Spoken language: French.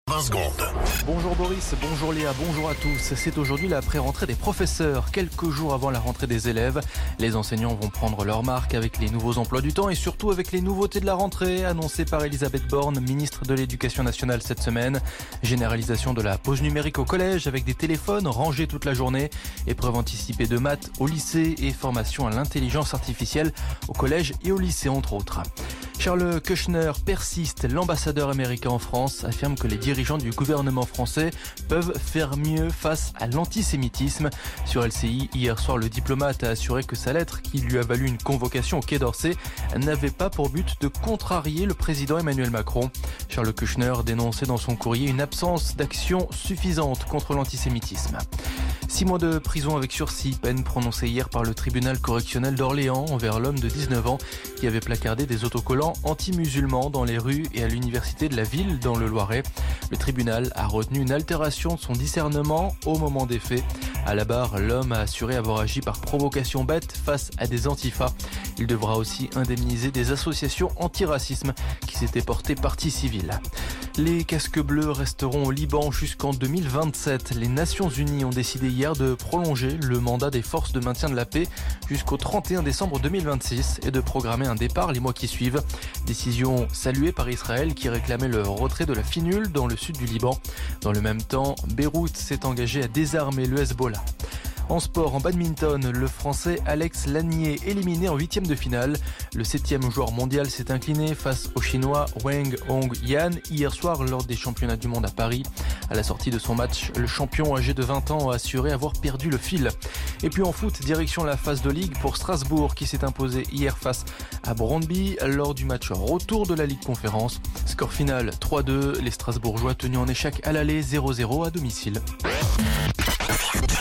20 secondes. Bonjour Boris, bonjour Léa, bonjour à tous. C'est aujourd'hui la pré-rentrée des professeurs. Quelques jours avant la rentrée des élèves, les enseignants vont prendre leur marque avec les nouveaux emplois du temps et surtout avec les nouveautés de la rentrée annoncées par Elisabeth Borne, ministre de l'Éducation nationale cette semaine. Généralisation de la pause numérique au collège avec des téléphones rangés toute la journée, épreuves anticipées de maths au lycée et formation à l'intelligence artificielle au collège et au lycée entre autres. Charles Kushner persiste. L'ambassadeur américain en France affirme que les dirigeants du gouvernement français peuvent faire mieux face à l'antisémitisme. Sur LCI, hier soir, le diplomate a assuré que sa lettre, qui lui a valu une convocation au Quai d'Orsay, n'avait pas pour but de contrarier le président Emmanuel Macron. Charles Kushner dénonçait dans son courrier une absence d'action suffisante contre l'antisémitisme. 6 mois de prison avec sursis, peine prononcée hier par le tribunal correctionnel d'Orléans envers l'homme de 19 ans qui avait placardé des autocollants anti-musulmans dans les rues et à l'université de la ville dans le Loiret. Le tribunal a retenu une altération de son discernement au moment des faits. À la barre, l'homme a assuré avoir agi par provocation bête face à des antifas. Il devra aussi indemniser des associations anti-racisme qui s'étaient portées partie civile. Les casques bleus resteront au Liban jusqu'en 2027. Les Nations Unies ont décidé hier de prolonger le mandat des forces de maintien de la paix jusqu'au 31 décembre 2026 et de programmer un départ les mois qui suivent. Décision saluée par Israël qui réclamait le retrait de la FINUL dans le sud du Liban. Dans le même temps, Beyrouth s'est engagé à désarmer le Hezbollah. En sport, en badminton, le Français Alex Lanier éliminé en 8e de finale. Le 7e joueur mondial s'est incliné face au Chinois Wang Hongyan hier soir lors des championnats du monde à Paris. À la sortie de son match, le champion âgé de 20 ans a assuré avoir perdu le fil. Et puis en foot, direction la phase de Ligue pour Strasbourg qui s'est imposé hier face à Brøndby lors du match retour de la Ligue Conférence. Score final 3-2, les Strasbourgeois tenus en échec à l'aller 0-0 à domicile.